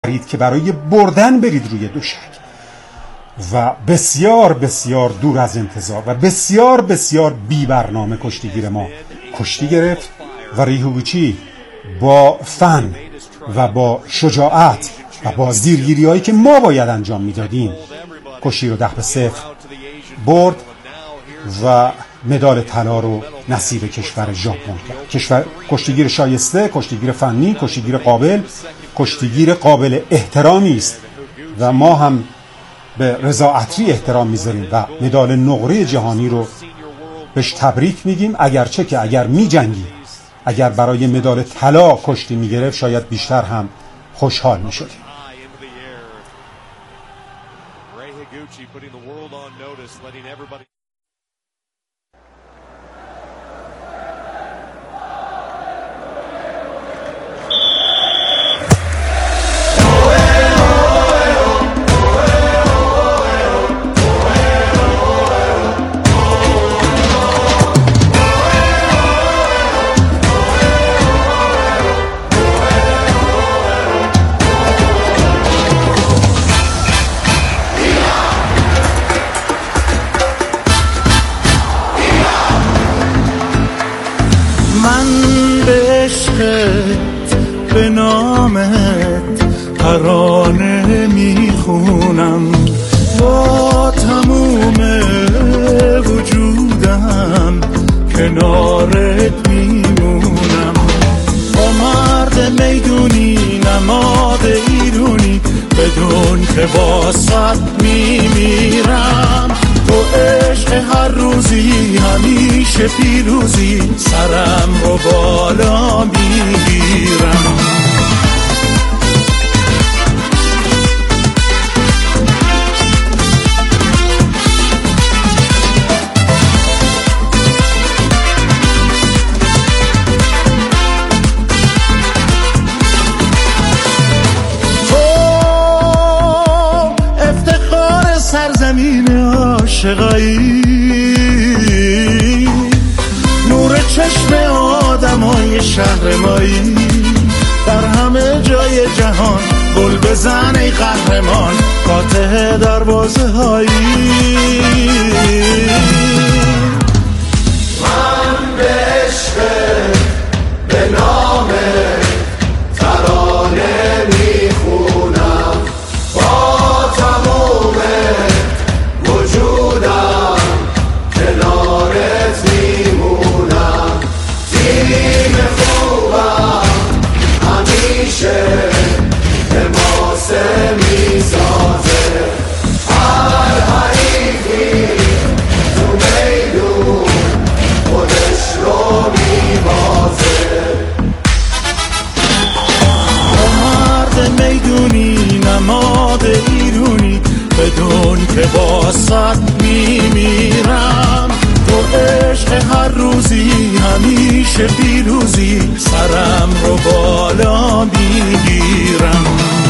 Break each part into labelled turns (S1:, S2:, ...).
S1: که برای بردن برید روی دوشک و بسیار بسیار دور از انتظار و بسیار بسیار بی برنامه کشتیگیر ما کشتی گرفت و ریهوگوچی با فن و با شجاعت و با زیرگیری هایی که ما باید انجام میدادیم کشتی رو 10-0 برد و مدال طلا رو نصیب کشور ژاپن کرد. کشتیگیر شایسته، کشتیگیر فنی، کشتیگیر قابل احترامی است و ما هم به رضا عطری احترام میذاریم و مدال نقره جهانی رو بهش تبریک میگیم، اگرچه که اگر میجنگی، اگر برای مدال طلا کشتی میگرفت شاید بیشتر هم خوشحال میشد.
S2: به نامت ترانه میخونم، با تموم وجودم کنارت میمونم. با مرد میدونی نماد ایرونی، بدون که واسط میمیرم. تو عشق هر روزی همیشه پیروزی، سرم رو بالا میگیرم. عاشقایی، نور چشم آدمای شهر مایی، در همه جای جهان گل بزن ای قهرمان، فاتح دروازه هایی.
S3: من به عشق به نام ترانه میخونم، با تموم وجودم کنارت میمونم. تیم خوبم همیشه حماسه میسازه، هر حریفی تو میدون خودش رو میبازه.
S2: تو مرد میدونی نماد ایرونی، بدون که واسط میمیرم. تو عشق هر روزی همیشه پیروزی، سرم رو بالا میگیرم.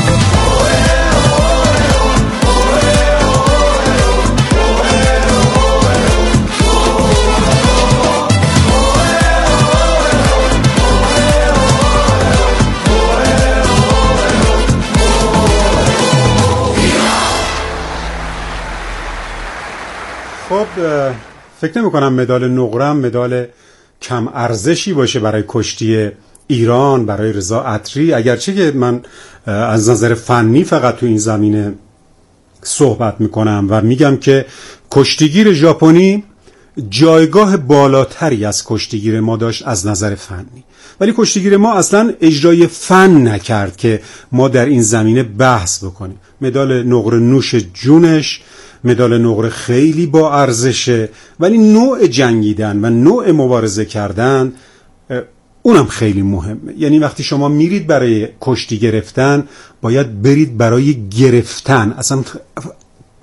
S1: خب فکر نمی کنم مدال نقرم مدال کم ارزشی باشه برای کشتی ایران، برای رضا عطری، اگرچه که من از نظر فنی فقط تو این زمینه صحبت میکنم و میگم که کشتیگیر ژاپنی جایگاه بالاتری از کشتیگیر ما داشت از نظر فنی، ولی کشتیگیر ما اصلا اجرای فن نکرد که ما در این زمینه بحث بکنیم. مدال نقره نوش جونش، مدال نقره خیلی با ارزشه، ولی نوع جنگیدن و نوع مبارزه کردن اونم خیلی مهمه. یعنی وقتی شما میرید برای کشتی گرفتن باید برید برای گرفتن، اصلا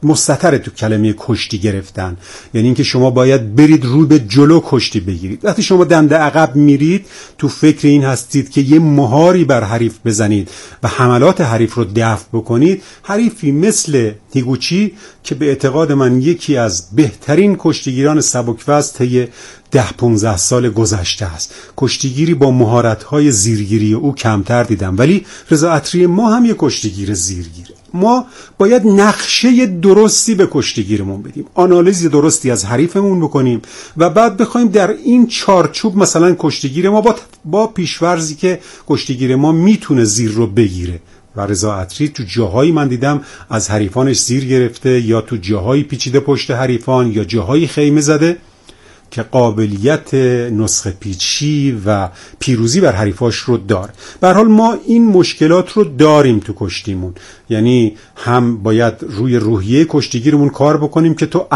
S1: مستتر تو کلمه کشتی گرفتن، یعنی اینکه شما باید برید رو به جلو کشتی بگیرید. وقتی شما دنده عقب میرید تو فکر این هستید که یه مهاری بر حریف بزنید و حملات حریف رو دفع بکنید، حریفی مثل هیگوچی که به اعتقاد من یکی از بهترین کشتیگیران سبک‌وزن طی 10-15 سال گذشته است، کشتیگیری با مهارت‌های زیرگیری او کمتر دیدم، ولی رضا عطری ما هم یه کشتیگیر زیرگیره. ما باید نقشه درستی به کشتیگیرمون بدیم، آنالیز درستی از حریفمون بکنیم و بعد بخوایم در این چارچوب مثلا کشتیگیر ما با پیشورزی که کشتیگیر ما میتونه زیر رو بگیره. و رضا عطری تو جاهایی من دیدم از حریفانش زیر گرفته یا تو جاهایی پیچیده پشت حریفان یا جاهایی خیمه زده که قابلیت نسخه پیچی و پیروزی بر حریفاش رو داره. به هر حال ما این مشکلات رو داریم تو کشتیمون، یعنی هم باید روی روحیه کشتیگیرمون کار بکنیم که تو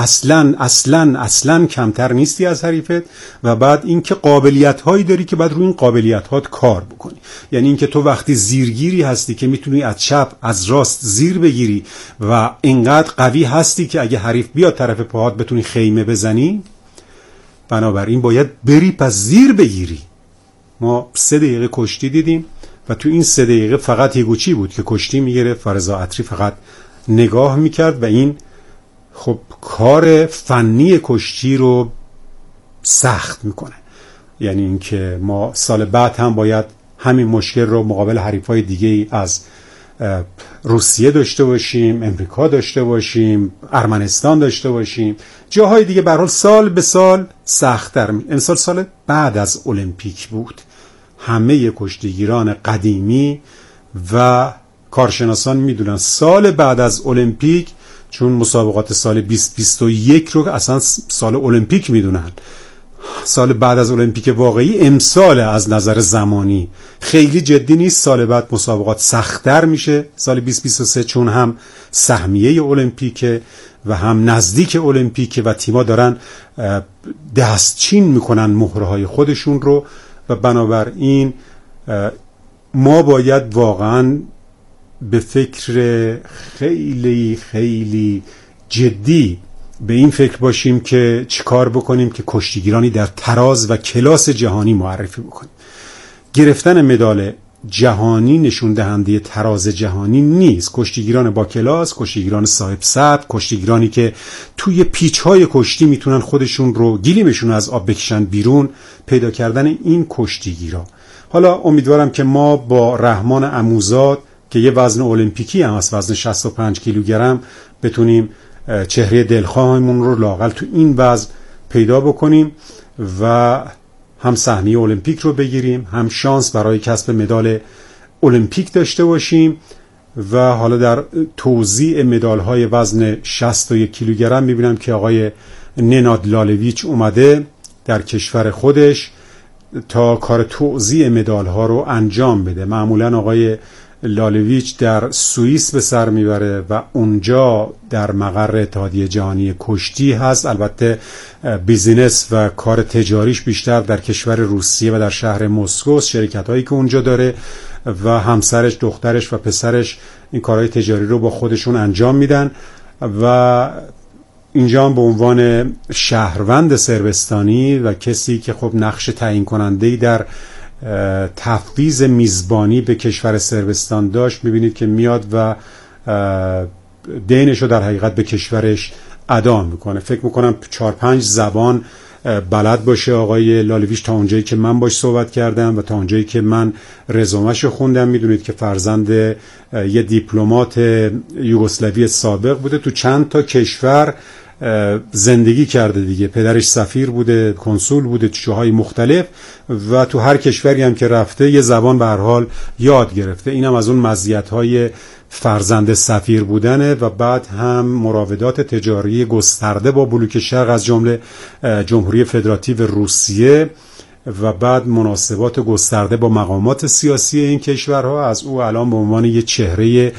S1: اصلاً کمتر نیستی از حریفت، و بعد اینکه قابلیت هایی داری که بعد روی این قابلیت هات کار بکنی، یعنی اینکه تو وقتی زیرگیری هستی که میتونی از چپ از راست زیر بگیری و اینقدر قوی هستی که اگه حریف بیاد طرف پاهات بتونی خیمه بزنی، بنابراین باید بری پس زیر بگیری. ما 3 دقیقه کشتی دیدیم و تو این 3 دقیقه فقط هیگوچی بود که کشتی میگرفت و رضا عطری فقط نگاه میکرد و این خب کار فنی کشتی رو سخت میکنه. یعنی اینکه ما سال بعد هم باید همین مشکل رو مقابل حریفای دیگه از روسیه داشته باشیم، امریکا داشته باشیم، ارمنستان داشته باشیم، جاهای دیگه. به هر حال سال به سال سخت‌تر. امسال سال بعد از المپیک بود. همه کشتیگیران قدیمی و کارشناسان میدونن سال بعد از المپیک، چون مسابقات سال 2021 رو اصلا سال المپیک میدونن، سال بعد از المپیک واقعی امسال از نظر زمانی خیلی جدی نیست. سال بعد مسابقات سخت‌تر میشه سال 2023، چون هم سهمیه المپیکه و هم نزدیک المپیکه و تیما دارن دستچین میکنن مهرهای خودشون رو، و بنابراین ما باید واقعا به فکر خیلی خیلی جدی به این فکر باشیم که چیکار بکنیم که کشتیگیرانی در تراز و کلاس جهانی معرفی بکنیم. گرفتن مدال جهانی نشون دهنده تراز جهانی نیست. کشتیگیران با کلاس، کشتیگیران صاحب سبک، کشتیگیرانی که توی پیچ‌های کشتی میتونن خودشون رو گلیمشون از آب بکشن بیرون، پیدا کردن این کشتیگیرا. حالا امیدوارم که ما با رحمان عموزاد که یه وزن المپیکی هم هست، وزن 65 کیلوگرم، بتونیم چهره دلخواهمون رو لااقل تو این وزن پیدا بکنیم و هم سهمیه المپیک رو بگیریم، هم شانس برای کسب مدال المپیک داشته باشیم. و حالا در توزیع مدال‌های وزن 61 کیلوگرم می‌بینم که آقای نناد لالویچ اومده در کشور خودش تا کار توزیع مدال‌ها رو انجام بده. معمولاً آقای لالویچ در سوئیس به سر میبره و اونجا در مقر اتحادیه جهانی کشتی هست. البته بیزینس و کار تجاریش بیشتر در کشور روسیه و در شهر مسکو، شرکت هایی که اونجا داره و همسرش، دخترش و پسرش این کارهای تجاری رو با خودشون انجام میدن. و اینجا هم به عنوان شهروند صربستانی و کسی که خب نقش تعیین کننده‌ای در تفویض میزبانی به کشور صربستان داشت، میبینید که میاد و دینش رو در حقیقت به کشورش ادا میکنه. فکر میکنم 4-5 زبان بلد باشه آقای لالویچ، تا اونجایی که من باش صحبت کردم و تا اونجایی که من رزومش رو خوندم. میدونید که فرزند یه دیپلمات یوگسلاوی سابق بوده، تو چند تا کشور زندگی کرده دیگه. پدرش سفیر بوده، کنسول بوده تو جاهای مختلف و تو هر کشوری هم که رفته یه زبان به هر حال یاد گرفته. اینم از اون مزیت‌های فرزند سفیر بودنه. و بعد هم مراودات تجاری گسترده با بلوک شرق از جمله جمهوری فدراتیو روسیه و بعد مناسبات گسترده با مقامات سیاسی این کشورها. از او الان به عنوان یه چهره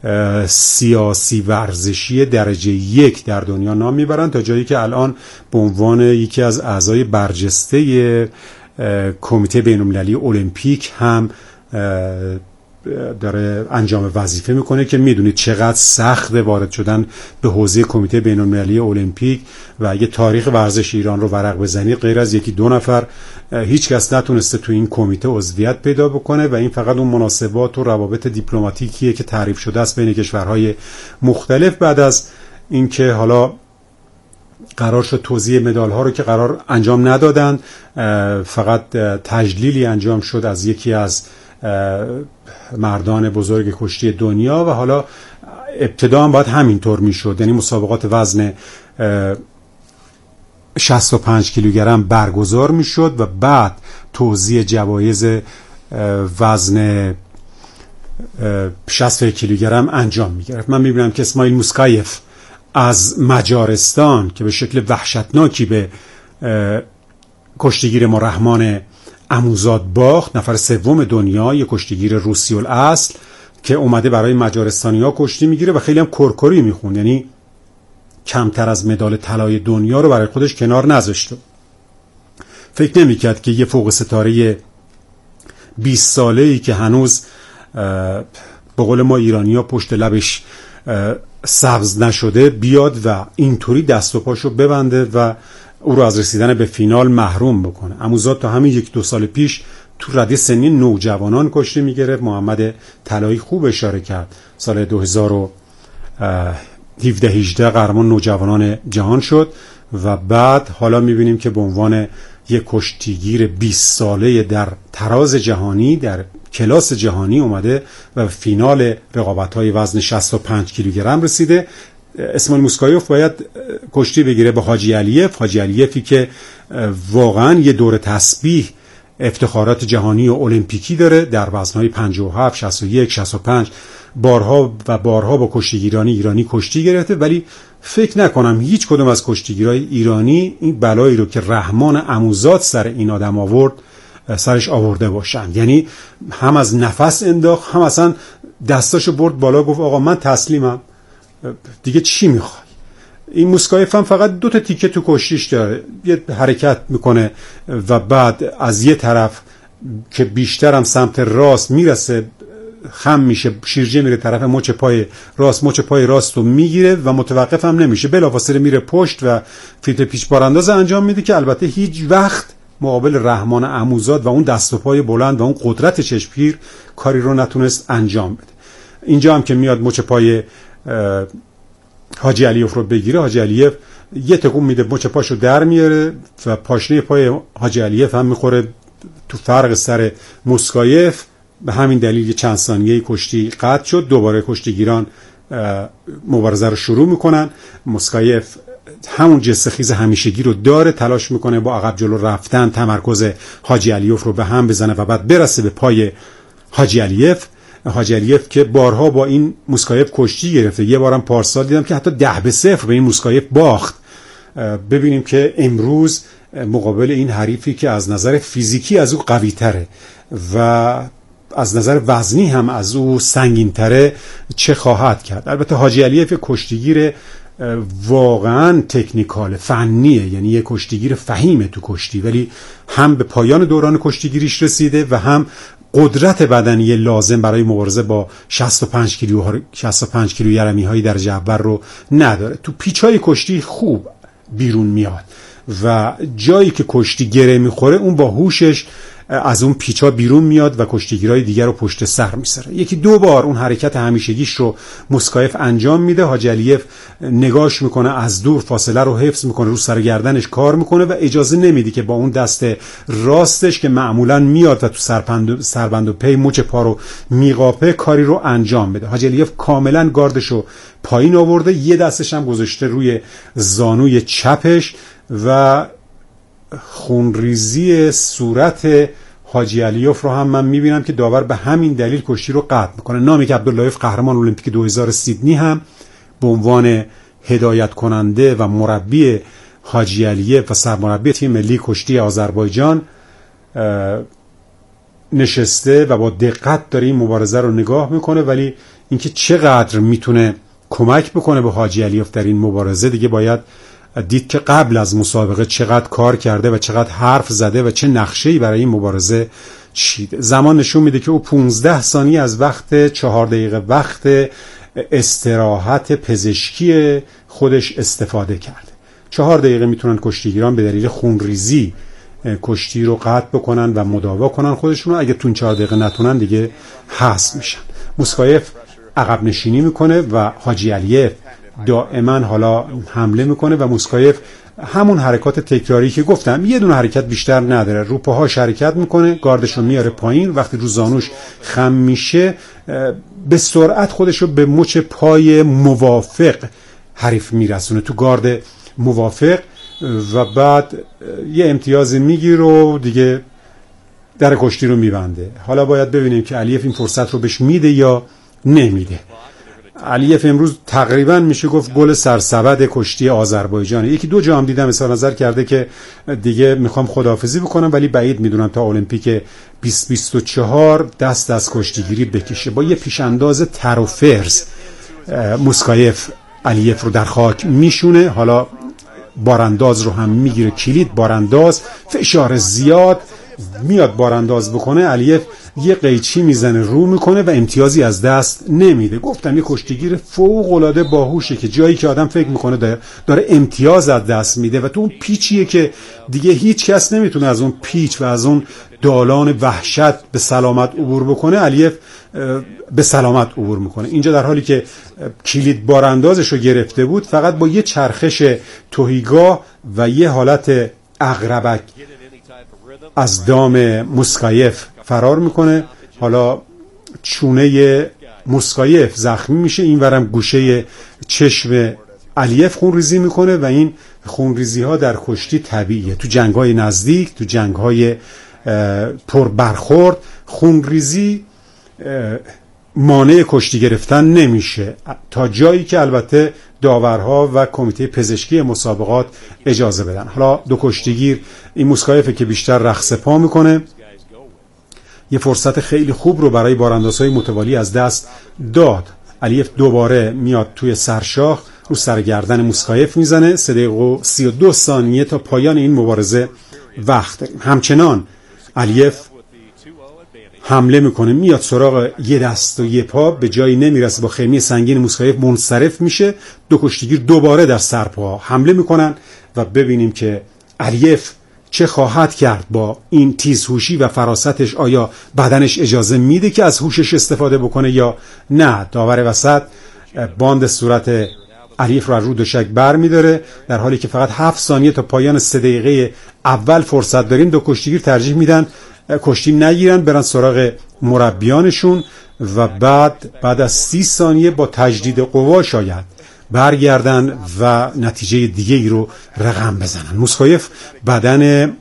S1: سیاسی ورزشی درجه 1 در دنیا نام میبرن، تا جایی که الان به عنوان یکی از اعضای برجسته کمیته بین‌المللی المپیک هم داره انجام وظیفه میکنه که میدونید چقدر سخت وارد شدن به حوزه کمیته بین‌المللی المپیک و اگه تاریخ ورزش ایران رو ورق بزنید غیر از یکی دو نفر هیچ کس نتونسته تو این کمیته عضویت پیدا بکنه و این فقط اون مناسبات و روابط دیپلماتیکیه که تعریف شده است بین کشورهای مختلف. بعد از اینکه حالا قرار شد توزیع مدال ها رو که قرار انجام ندادن، فقط تجلیلی انجام شد از یکی از مردان بزرگ کشتی دنیا و حالا ابتدا هم باید همینطور میشد، یعنی مسابقات وزن 65 کیلوگرم برگزار میشد و بعد توزیع جوایز وزن 60 کیلوگرم انجام میگرفت. من میبینم که اسماعیل موسکایف از مجارستان که به شکل وحشتناکی به کشتیگیر ما رحمان عموزاد باخت، نفر سوم دنیا، یک کشتیگیر روسی الاصل که اومده برای مجارستانی‌ها کشتی میگیره و خیلی هم کرکری میخوند، یعنی کمتر از مدال طلای دنیا رو برای خودش کنار نذاشته. فکر نمی‌کرد که یه فوق ستاره 20 ساله‌ای که هنوز به قول ما ایرانی‌ها پشت لبش سبز نشده بیاد و اینطوری دست و پاشو ببنده و او رو از رسیدن به فینال محروم بکنه. عموزاد تا همین 1-2 سال پیش تو رده سنی نوجوانان کشتی میگرفت. محمد طلایی خوب اشاره کرد، سال 2017-18 قهرمان نوجوانان جهان شد و بعد حالا میبینیم که به عنوان یک کشتیگیر 20 ساله در تراز جهانی، در کلاس جهانی اومده و فینال رقابت‌های وزن 65 کیلوگرم رسیده. اسماعیل موسکایف باید کشتی بگیره با حاجی علیفی که واقعا یه دور تسبیح افتخارات جهانی و المپیکی داره، در وزن‌های 57، 61، 65 بارها و بارها با کشتیگیران ایرانی کشتی گرفته، ولی فکر نکنم هیچ کدوم از کشتیگیرای ایرانی این بلایی رو که رحمان عموزاد سر این آدم آورد سرش آورده باشن. یعنی هم از نفس انداخت، هم اصلا دستاشو برد بالا، گفت آقا من تسلیمم، دیگه چی میخوای؟ این موسکایف هم فقط 2 تیکه تو کشتیش داره، یه حرکت میکنه و بعد از یه طرف که بیشتر هم سمت راست میرسه خم میشه، شیرجه میره طرف مچ پای راست رو میگیره و متوقف هم نمیشه، بلافاصله میره پشت و فیلتر پیچ بارانداز انجام میده که البته هیچ وقت مقابل رحمان عموزاد و اون دست و پای بلند و اون قدرت چشمگیر کاری رو نتونست انجام بده. اینجا هم که میاد مچ پای حاجی علیف رو بگیره، حاجی علیف یه تکون میده، مچ پاشو در میاره و پاشنه پای حاجی علیف هم میخوره تو فرق سر موسکایف. به همین دلیل چند ثانیه کشتی قطع شد. دوباره کشتیگیران مبارزه رو شروع میکنن. موسکایف همون جسه خیز همیشگی رو داره، تلاش میکنه با عقب جلو رفتن تمرکز حاجی علیف رو به هم بزنه و بعد برسه به پای حاجی علیف که بارها با این موسکایف کشتی گرفته. یه بارم پارسال دیدم که حتی 10-0 به این موسکایف باخت. ببینیم که امروز مقابل این حریفی که از نظر فیزیکی از او قوی تره و از نظر وزنی هم از او سنگین تره چه خواهد کرد. البته حاجی علیف کشتیگیر واقعا تکنیکال فنیه، یعنی یه کشتیگیر فهیمه تو کشتی، ولی هم به پایان دوران کشتیگیریش رسیده و هم قدرت بدنی لازم برای مبارزه با 65 کیلو یرمی های درجه اول رو نداره. تو پیچای کشتی خوب بیرون میاد و جایی که کشتی گره میخوره اون با هوشش از اون پیچا بیرون میاد و کشتیگیرای دیگر رو پشت سر میسره. 1-2 بار اون حرکت همیشگیش رو موسکایف انجام میده. حاجی علیف نگاش میکنه، از دور فاصله رو حفظ میکنه، رو سر گردنش کار میکنه و اجازه نمیده که با اون دست راستش که معمولا میاد و تو سربند و پی مچ پا رو میقاپه کاری رو انجام بده. حاجی علیف کاملا گاردش رو پایین آورده، یه دستش هم گذاشته روی زانوی چپش و خونریزی صورت حاجی علیف رو هم من میبینم که داور به همین دلیل کشتی رو قطع میکنه. نامیک عبداللهیف قهرمان المپیک 2000 سیدنی هم به عنوان هدایت کننده و مربی حاجی علیف و سرمربی تیم ملی کشتی آذربایجان نشسته و با دقت داره این مبارزه رو نگاه میکنه، ولی اینکه چقدر میتونه کمک بکنه به حاجی علیف در این مبارزه دیگه باید دید که قبل از مسابقه چقدر کار کرده و چقدر حرف زده و چه نقشه‌ای برای این مبارزه چیده. زمان نشون میده که او 15 ثانیه از وقت 4 دقیقه وقت استراحت پزشکی خودش استفاده کرده. 4 دقیقه میتونن کشتیگیران به دلیل خونریزی کشتی رو قطع بکنن و مداوا کنن خودشون رو. اگه تو 4 دقیقه نتونن دیگه حذف میشن. موسکایف عقب نشینی میکنه و حاجی علیف دائما حالا حمله میکنه و موسکایف همون حرکات تکراری که گفتم، یه دونه حرکت بیشتر نداره، رو پاهاش حرکت میکنه، گاردش رو میاره پایین، وقتی رو زانوش خم میشه به سرعت خودش رو به مچ پای موافق حریف میرسونه تو گارد موافق و بعد یه امتیاز میگیره و دیگه در کشتی رو میبنده. حالا باید ببینیم که علیف این فرصت رو بهش میده یا نمیده. علیف امروز تقریبا میشه گفت گل سرسبد کشتی آذربایجانه. یکی دو جا هم دیدم اظهار نظر کرده که دیگه میخوام خداحافظی بکنم، ولی بعید میدونم تا المپیک 2024 دست از کشتیگیری بکشه. با یه پیشانداز تر و فرز موسکایف علیف رو در خاک میشونه. حالا بارانداز رو هم میگیره، کلید بارانداز، فشار زیاد میاد بارانداز بکنه، علیف یه قیچی میزنه رو میکنه و امتیازی از دست نمیده. گفتم یه کشتیگیر فوق العاده باهوشه که جایی که آدم فکر میکنه داره امتیاز از دست میده و تو اون پیچیه که دیگه هیچ کس نمیتونه از اون پیچ و از اون دالان وحشت به سلامت عبور بکنه، علیف به سلامت عبور میکنه. اینجا در حالی که کلید باراندازش رو گرفته بود، فقط با یه چرخش تهیگاه و یه حالت عقربک از دام موسکایف فرار میکنه. حالا چونه موسکایف زخمی میشه، این ورم گوشه چشم علیف خونریزی میکنه و این خونریزی ها در کشتی طبیعیه. تو جنگ های نزدیک، تو جنگ های پر برخورد، خونریزی مانع کشتی گرفتن نمیشه تا جایی که البته داورها و کمیته پزشکی مسابقات اجازه بدن. حالا دو کشتیگیر، این موسکایفه که بیشتر رقص پا میکنه، یه فرصت خیلی خوب رو برای باراندازهای متوالی از دست داد. علیف دوباره میاد توی سرشاخ رو سرگردن موسکایف میزنه. 3 دقیقه و 32 ثانیه تا پایان این مبارزه وقت داریم. همچنان علیف حمله میکنه، میاد سراغ یه دست و یه پا، به جایی نمیرسه، با خیمه سنگین موسکایف منصرف میشه. دو کشتیگیر دوباره در سرپا حمله میکنن و ببینیم که علیف چه خواهد کرد با این تیزهوشی و فراستش. آیا بدنش اجازه میده که از هوشش استفاده بکنه یا نه؟ داور وسط باند صورت علیف رو از رو دوشک بر میداره، در حالی که فقط 7 ثانیه تا پایان 3 دقیقه اول فرصت داریم. دو کشتیگیر ترجیح میدن کشتی نگیرن، برن سراغ مربیانشون و بعد از 30 ثانیه با تجدید قوا شاید برگردن و نتیجه دیگه ای رو رقم بزنن. موسکایف بدن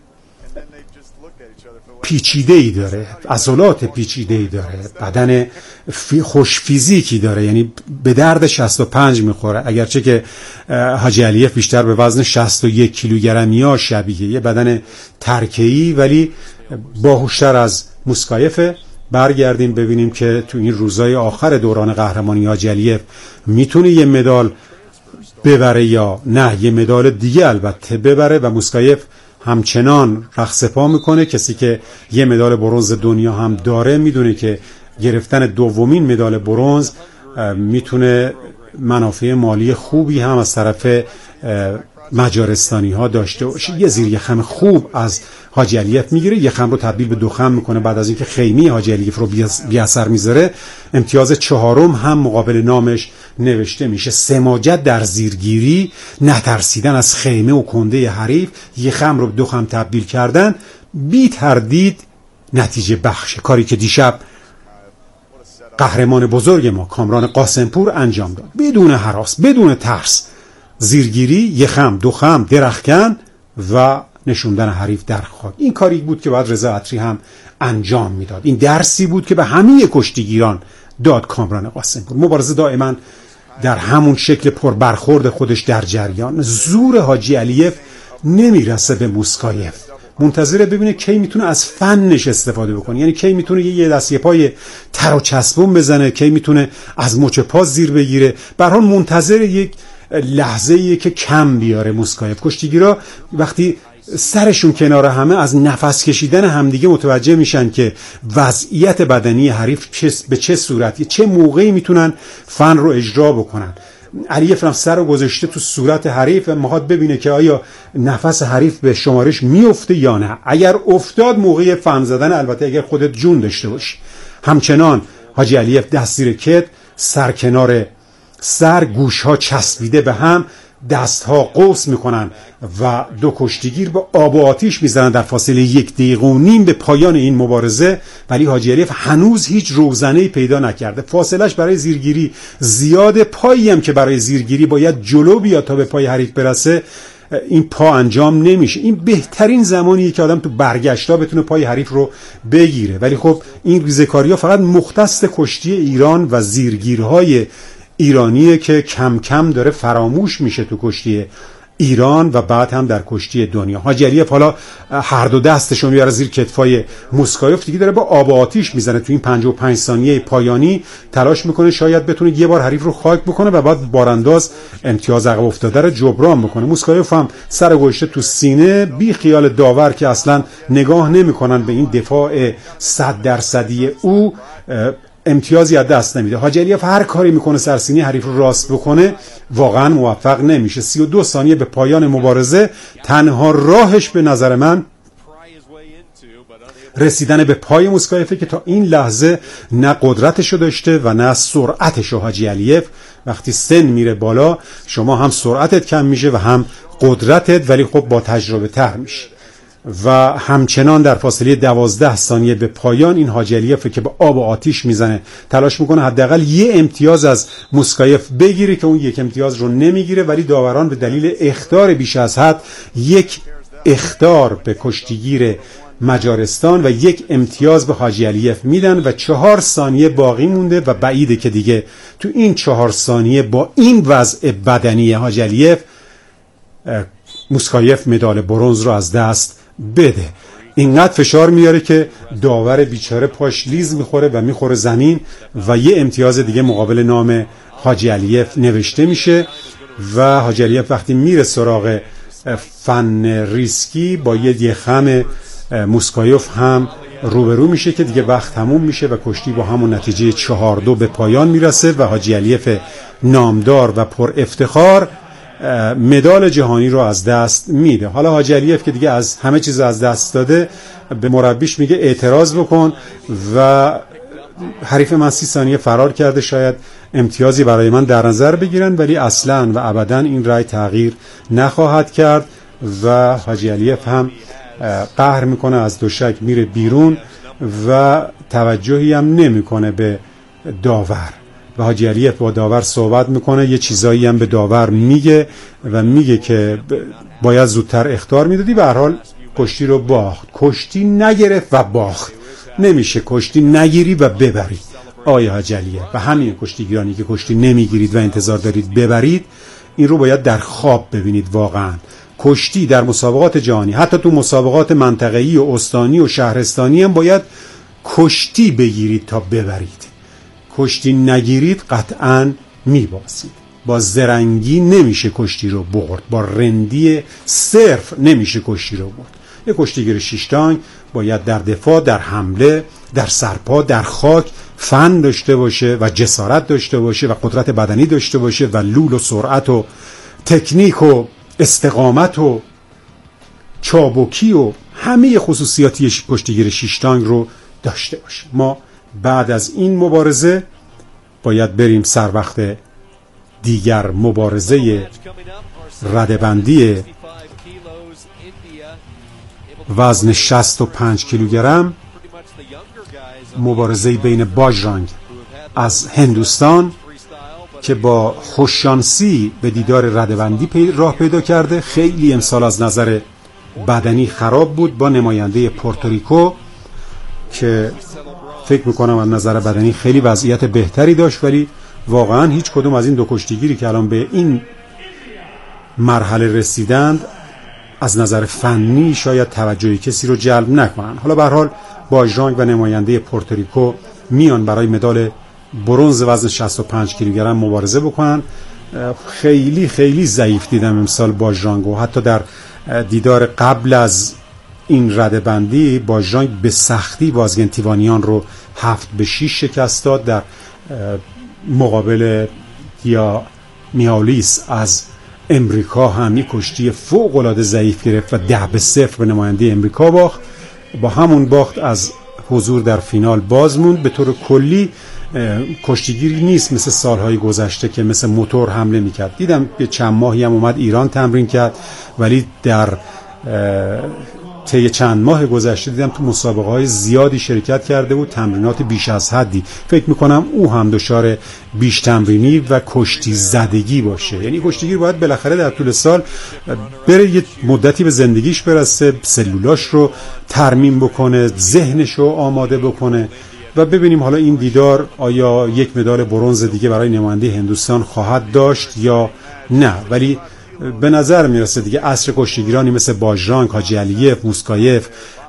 S1: پیچیده ای داره، عضلات پیچیده ای داره، بدن خوش فیزیکی داره، یعنی به درد 65 میخوره، اگرچه که حاجی علیف بیشتر به وزن 61 کیلوگرمی ها شبیه، یه بدن ترکه‌ای ولی باهوشتر از موسکایفه. برگردیم ببینیم که تو این روزهای آخر دوران قهرمانی حاجی علیف میتونه یه مدال ببره یا نه. یه مدال دیگه البته ببره و موسکایف همچنان رقص پا میکنه. کسی که یه مدال برنز دنیا هم داره میدونه که گرفتن دومین مدال برنز میتونه منافع مالی خوبی هم از طرف مجارستانی ها داشته باشه. یه زیر یخم خوب از حاجی علیف میگیره، یخم رو تبدیل به دوخم میکنه. بعد از اینکه خیمه حاجی علیف رو بی اثر میذاره، امتیاز 4 هم مقابل نامش نوشته میشه. سماجت در زیرگیری، نترسیدن از خیمه و کنده حریف، یخم رو به دوخم تبدیل کردن، بی تردید نتیجه بخشه. کاری که دیشب قهرمان بزرگ ما کامران قاسمپور انجام داد، بدون هراس، بدون ترس. زیرگیری، یخم، دوخم، درخکن و نشوندن حریف در خاک. این کاری بود که بعد رضا عطری هم انجام میداد. این درسی بود که به همه کشتیگیران داد کامران قاسمپور. مبارزه دائما در همون شکل پر برخورد خودش در جریان. زور حاجی علیف نمیرسه به موسکایف، منتظره ببینه کی میتونه از فنش استفاده بکنه، یعنی کی میتونه یه دست یه پای تر و چسبون بزنه، کی میتونه از مچ پا زیر بگیره. به هر حال منتظر یک لحظه‌ایه که کم بیاره موسکایف. کشتیگیرا وقتی سرشون کنار همه از نفس کشیدن همدیگه متوجه میشن که وضعیت بدنی حریف به چه صورتی، چه موقعی میتونن فن رو اجرا بکنن. علیف هم سر رو گذاشته تو صورت حریف و میخواد ببینه که آیا نفس حریف به شمارش میفته یا نه. اگر افتاد موقع فن زدن، البته اگر خودت جون داشته باشی. همچنان حاجی علیف دست زیر کت، سر کنار سر، گوشها چسبیده به هم، دستها قوس میکنن و دو کشتیگیر با آب و آتیش میزنن در فاصله 1.5 دقیقه به پایان این مبارزه. ولی حاجی علیف هنوز هیچ روزنه‌ای پیدا نکرده. فاصلش برای زیرگیری زیاده، پایی هم که برای زیرگیری باید جلو بیاد تا به پای حریف برسه، این پا انجام نمیشه. این بهترین زمانیه که آدم تو برگشتا بتونه پای حریف رو بگیره. ولی خب این ریزه‌کاری‌ها فقط مختص کشتی ایران و زیرگیرهای ایرانیه که کم کم داره فراموش میشه تو کشتی ایران و بعد هم در کشتی دنیا. حاجی علیف حالا هر دو دستشو میاره زیر کتفای موسکایوف، دیگه داره با آب و آتیش میزنه. تو این 55 ثانیه پایانی تلاش میکنه شاید بتونه یه بار حریف رو خاک بکنه و بعد بارانداز امتیاز عقب افتاده رو جبران بکنه. موسکایوف هم سر گذاشته تو سینه، بی خیال داور که اصلا نگاه نمیکنن به این دفاع 100% او، امتیازی از دست نمیده. حاجی علیف هر کاری میکنه سرسینی حریف رو راست بکنه، واقعا موفق نمیشه. 32 ثانیه به پایان مبارزه، تنها راهش به نظر من رسیدن به پای موسکایفه که تا این لحظه نه قدرتشو داشته و نه سرعتشو. حاجی علیف وقتی سن میره بالا، شما هم سرعتت کم میشه و هم قدرتت، ولی خب با تجربه تر میشه. و همچنان در فاصله 12 ثانیه به پایان این حاجی علیف که با آب و آتیش میزنه تلاش میکنه حداقل یه امتیاز از موسکایف بگیره که اون یک امتیاز رو نمیگیره، ولی داوران به دلیل اخطار بیش از حد 1 اخطار به کشتیگیر مجارستان و 1 امتیاز به حاجی علیف میدن و 4 ثانیه باقی مونده و بعیده که دیگه تو این 4 ثانیه با این وضع بدنی حاجی علیف موسکایف مدال برنز رو از دست بده. اینقدر فشار میاره که داور بیچاره پاش لیز میخوره و میخوره زمین و یه امتیاز دیگه مقابل نام حاجی علیف نوشته میشه و حاجی علیف وقتی میره سراغ فن ریسکی با یه خم موسکایوف هم روبرو میشه که دیگه وقت تموم میشه و کشتی با همون نتیجه 4-2 به پایان میرسه و حاجی علیف نامدار و پر افتخار مدال جهانی رو از دست میده. حالا حاجی علیف که دیگه از همه چیز از دست داده، به مربیش میگه اعتراض بکن و حریف من 30 ثانیه فرار کرده، شاید امتیازی برای من در نظر بگیرن، ولی اصلا و ابدا این رای تغییر نخواهد کرد و حاجی علیف هم قهر میکنه، از دوشک میره بیرون و توجهی هم نمیکنه به داور. و حاجی علیف با داور صحبت میکنه، یه چیزایی هم به داور میگه و میگه که باید زودتر اخطار میدادی. به هر حال کشتی رو باخت، کشتی نگرفت و باخت. نمیشه کشتی نگیری و ببری آیا حاجی علیف. و همین کشتیگیرانی که کشتی نمیگیرید و انتظار دارید ببرید، این رو باید در خواب ببینید. واقعا کشتی در مسابقات جهانی، حتی تو مسابقات منطقه‌ای و استانی و شهرستانی هم باید کشتی بگیرید تا ببرید. کشتی نگیرید قطعاً میبازید. با زرنگی نمیشه کشتی رو برد، با رندی صرف نمیشه کشتی رو برد. یک کشتیگیر شیشتانگ باید در دفاع، در حمله، در سرپا، در خاک فن داشته باشه و جسارت داشته باشه و قدرت بدنی داشته باشه و لول و سرعت و تکنیک و استقامت و چابکی و همه خصوصیاتی کشتیگیر شیشتانگ رو داشته باشه. ما بعد از این مبارزه باید بریم سر وقت دیگر مبارزه ردبندی وزن 65 کیلوگرم، مبارزه بین باجرانگ از هندوستان که با خوششانسی به دیدار ردبندی راه پیدا کرده. خیلی امسال از نظر بدنی خراب بود با نماینده پورتوریکو که فکر میکنم از نظر بدنی خیلی وضعیت بهتری داشت، ولی واقعا هیچ کدوم از این دو کشتیگیری که الان به این مرحله رسیدند از نظر فنی شاید توجه کسی رو جلب نکنن. حالا به هر حال باجرانگ و نماینده پورتوریکو میان برای مدال برنز وزن 65 کیلوگرم مبارزه بکنن. خیلی خیلی ضعیف دیدم امسال باجرانگو، حتی در دیدار قبل از این ردبندی باژرانگ به سختی وازگنتیوانیان رو 7-6 شکست داد. در مقابل میالیس از امریکا هم یک کشتی فوق‌العاده ضعیف گرفت و 10-0 به نماینده امریکا باخت. با همون باخت از حضور در فینال باز موند. به طور کلی کشتیگیری نیست مثل سالهای گذشته که مثل موتور حمله میکرد. دیدم یه چند ماهی هم اومد ایران تمرین کرد، ولی در طی چند ماه گذشته دیدم تو مسابقه های زیادی شرکت کرده بود، تمرینات بیش از حدی. فکر میکنم او هم دچار بیش تمرینی و کشتی زدگی باشه. یعنی کشتیگیر باید بالاخره در طول سال بره یه مدتی به زندگیش برسه، سلولاش رو ترمیم بکنه، ذهنش رو آماده بکنه و ببینیم حالا این دیدار آیا یک مدال برنز دیگه برای نماینده هندوستان خواهد داشت یا نه. ولی به نظر میرسه دیگه عصر کشتیگیرانی مثل باژرانگ، حاجی علیف، موسکایف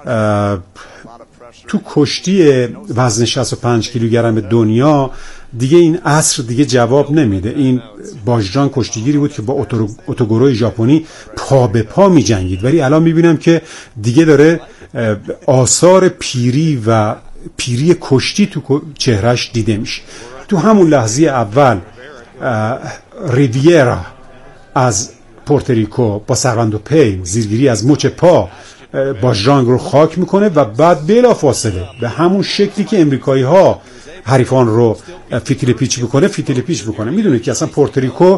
S1: تو کشتی وزن 65 کیلوگرم دنیا دیگه این عصر دیگه جواب نمیده. این باژرانگ کشتیگیری بود که با اتوگوروی ژاپنی پا به پا می‌جنگید، ولی الان میبینم که دیگه داره آثار پیری کشتی تو چهرش دیده میشه. تو همون لحظه اول ریویرا از پورتوریکو با سروند و پی زیرگیری از مچ پا باژرانگ رو خاک میکنه و بعد بلا فاصله به همون شکلی که امریکایی ها حریفان رو فیتیل پیچ میکنه. میدونه که اصلا پورتوریکو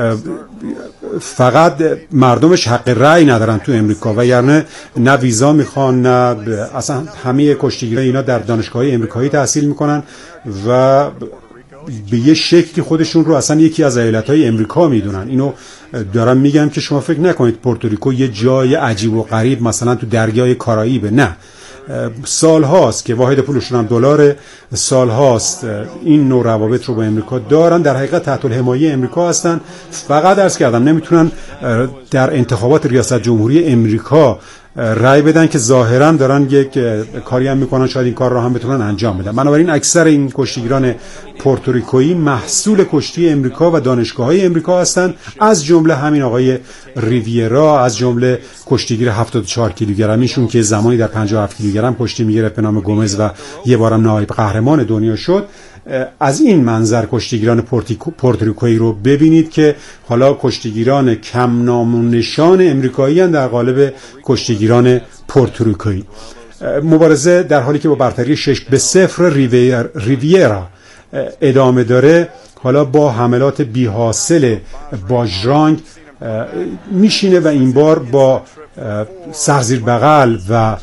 S1: فقط مردمش حق رأی ندارن تو امریکا و یعنی نه ویزا میخوان نه اصلا همه کشتیگیران اینا در دانشگاه‌های امریکایی تحصیل میکنن و به یه شکلی خودشون رو اصلا یکی از ایالت‌های امریکا میدونن. اینو دارم میگم که شما فکر نکنید پورتوریکو یه جای عجیب و غریب مثلا تو دریای کارائیبه، نه. سال هاست که واحد پولشون هم دلاره، سال هاست این نوع روابط رو با امریکا دارن، در حقیقت تحت الحمایه امریکا هستن. فقط عرض کردم نمیتونن در انتخابات ریاست جمهوری امریکا رای بدن که ظاهرا دارن یک کاری هم میکنن، شاید این کار رو هم بتونن انجام بدن. بنابراین اکثر این کشتیگیران پورتوریکویی محصول کشتی امریکا و دانشگاه‌های امریکا هستند، از جمله همین آقای ریویرا، از جمله کشتیگیر 74 کیلوگرمیشون که زمانی در 57 کیلوگرم کشتی میگرفت به نام گومز و یه بارم نایب قهرمان دنیا شد. از این منظر کشتیگیران پورتوریکویی رو ببینید که حالا کشتیگیران کم نام و نشان امریکایی هستند در قالب کشتیگیران پورتوریکویی. مبارزه در حالی که با برتری 6-0 ریویرا ادامه داره، حالا با حملات بی حاصل باژرانگ میشینه و این بار با سرزیر بغل و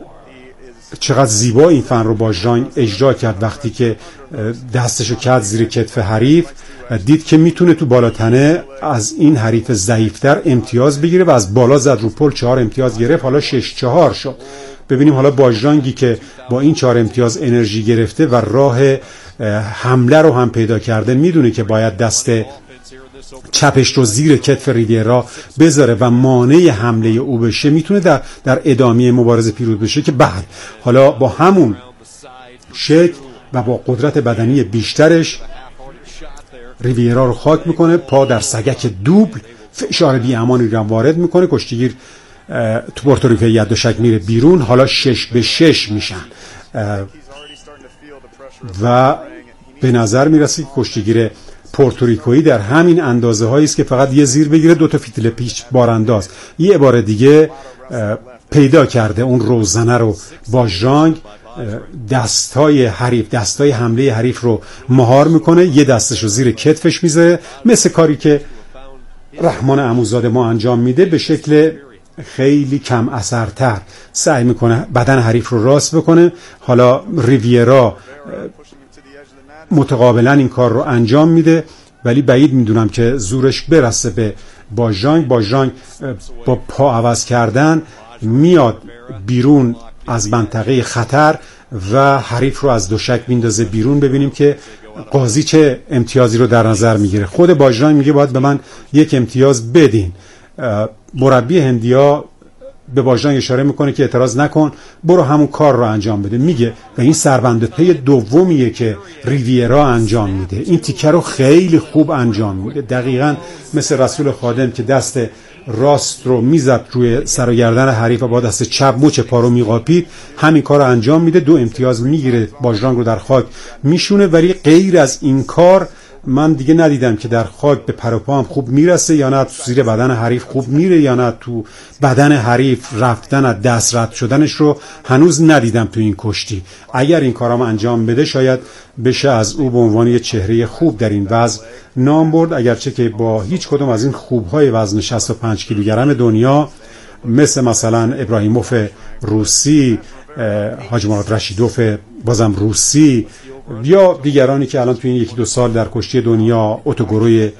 S1: چقدر زیبا این فن رو باژرانگ اجرا کرد. وقتی که دستشو کرد زیر کتف حریف دید که میتونه تو بالاتنه از این حریف ضعیفتر امتیاز بگیره و از بالا زد رو پل 4 امتیاز گرفت، حالا 6-4 شد. ببینیم حالا باژرانگی که با این 4 امتیاز انرژی گرفته و راه حمله رو هم پیدا کرده، میدونه که باید دست چپش رو زیر کتف ریویرا بذاره و مانع حمله او بشه، میتونه در ادامه مبارزه پیروز بشه. که بعد حالا با همون شکل و با قدرت بدنی بیشترش ریویرا رو خاک میکنه، پا در سگک دوبل فشار بی امانی رو وارد میکنه. کشتیگیر تو پورتوریکو ید و شک میره بیرون، حالا 6-6 میشن و به نظر میرسه که کشتیگیر پورتوریکویی در همین اندازه هایی است که فقط یه زیر بگیره، 2 تا فیتیل پیچ بارانداز. یه بار دیگه پیدا کرده اون روزنه رو باژرانگ، دستای حمله حریف رو مهار میکنه، یه دستش رو زیر کتفش میذاره، مثل کاری که رحمان عموزاده ما انجام میده، به شکل خیلی کم اثرتر سعی میکنه بدن حریف رو راست بکنه. حالا ریویرا متقابلا این کار رو انجام میده، ولی بعید میدونم که زورش برسه به باژرانگ. باژرانگ با پا عوض کردن میاد بیرون از منطقه خطر و حریف رو از دوشک میندازه بیرون. ببینیم که قاضی چه امتیازی رو در نظر میگیره. خود باژرانگ میگه باید به من 1 امتیاز بدین. مربی هندیا به باژرانگ اشاره میکنه که اعتراض نکن، برو همون کار رو انجام بده. میگه و این سربند پی دومیه که ریویرا انجام میده. این تیکه رو خیلی خوب انجام میده، دقیقاً مثل رسول خادم که دست راست رو میزد روی سر و گردن حریف و با دست چپ مچ پا رو میقاپید، همین کار رو انجام میده، 2 امتیاز میگیره، باجرانگ رو در خاک میشونه. ولی غیر از این کار من دیگه ندیدم که در خاک به پر و پا هم خوب میرسه یا نه تو زیر بدن حریف خوب میره یا نه تو بدن حریف رفتن از دست رد شدنش رو هنوز ندیدم تو این کشتی. اگر این کارام انجام بده شاید بشه از او به عنوان یه چهره خوب در این وزن نام برد، اگرچه که با هیچ کدوم از این خوبهای وزن 65 کیلوگرم دنیا مثلا ابراهیموف روسی، حاجی مراد رشیدوف بازم روسی یا دیگرانی که الان تو این 1-2 سال در کشتی دنیا، اوتوگوروی